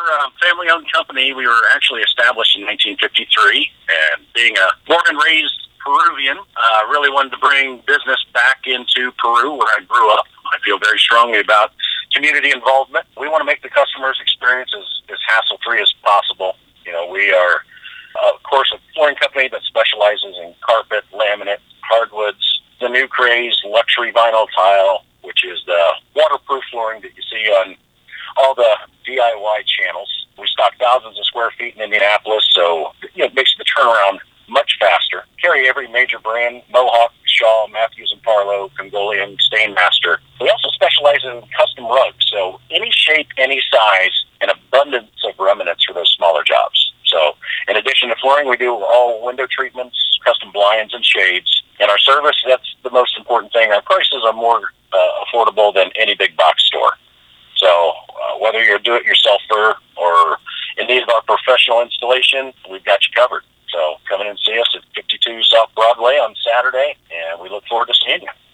We're a family-owned company. We were actually established in 1953, and being a born and raised Peruvian, really wanted to bring business back into Peru, where I grew up. I feel very strongly about community involvement. We want to make the customer's experience as hassle-free as possible. You know, we are, of course, a flooring company that specializes in carpet, laminate, hardwoods, the new craze, luxury vinyl tile, which is the waterproof flooring that you see on all the DIY channels. We stock thousands of square feet in Indianapolis, so it makes the turnaround much faster. Carry every major brand: Mohawk, Shaw, Matthews and Parlow, Congolian, Stainmaster. We also specialize in custom rugs, so any shape, any size, an abundance of remnants for those smaller jobs. So in addition to flooring, we do all window treatments, custom blinds and shades. And our service, that's the most important thing. Our prices are more affordable than any big box store. So whether you're a do-it-yourselfer or in need of our professional installation, we've got you covered. So come in and see us at 52 South Broadway on Saturday, and we look forward to seeing you.